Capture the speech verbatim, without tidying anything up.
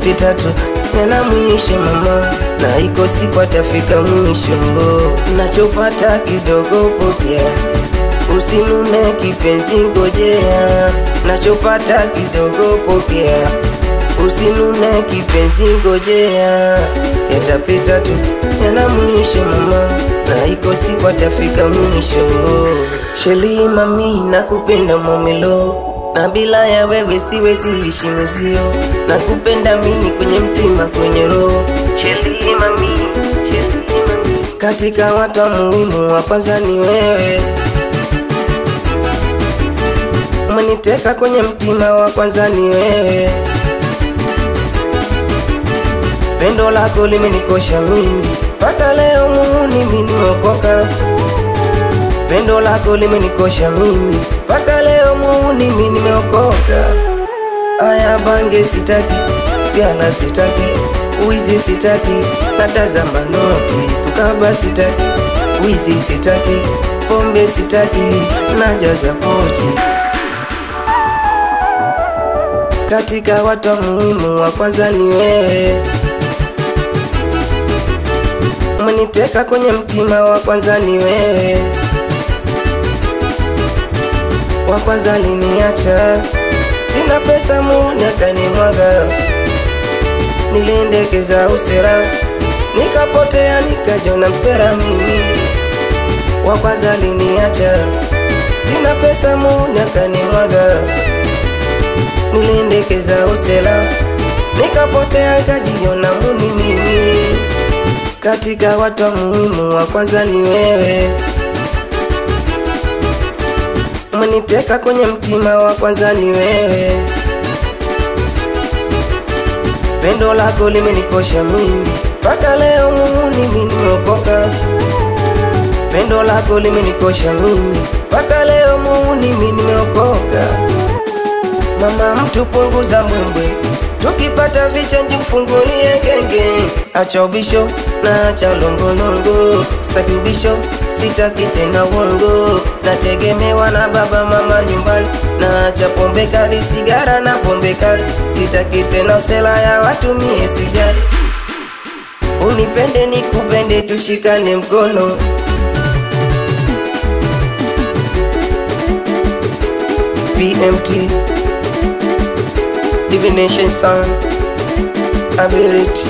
yote tatu yana mwisho mama, na iko siku atafika mwisho. Nachopata kidogo pokea, usinune kipenzi ngojea. Nachopata kidogo pokea, usinune kipenzi ngojea. Yatapita tu yana mwisho mama, na iko siku atafika mwisho. Sheli mami nakupenda momelo, na bila ya wewe siwezi ishi mzio. Nakupenda mimi kwenye mtima kwenye roho. Sheli mami, Sheli mami. Katika watu muhimu wa kwanza ni wewe. Umeniteka kwenye mtima wa kwanza ni wewe. Pendo lako limenikosha mimi, mpaka leo muuni mimi nimeokoka. Pendo lako limenikosha mimi, mpaka leo muuni mimi nimeokoka. Aya bange sitaki, sigara sitaki, wizi sitaki, natazama noti kukaba sitaki, wizi sitaki, pombe sitaki, najaza pochi. Katika watu muhimu wa kwanza ni wewe. Umeniteka kwenye mtima wa kwanza ni wewe. Wa kwanza liniacha, sina pesa muni akanimwaga. Niliendekeza usera, nikapotea nikajona msera mimi. Wa kwanza liniacha, sina pesa muni akanimwaga. Niliendekeza usera, nikapotea nikajiona muni mimi. Katika watu muhimu wa kwanza ni wewe. Umeniteka kwenye mtima wa kwanza ni wewe. Pendo lako limenikosha mimi, mpaka leo muuni mimi nimeokoka. Pendo lako limenikosha mimi, mpaka leo muuni mimi nimeokoka. Mama mtu punguza mwembe, tukipata vichenji mfungulie genge. Acha ubisho na acha longolongo, sitaki ubisho, sitaki tena uongo. Nategemewa na baba mama nyumbani, na acha pombe kali, sigara na pombe kali. Sitaki tena usela ya watu mie sijali. Unipende nikupende tushikane mkono. B M T Divination Sound, I bear it.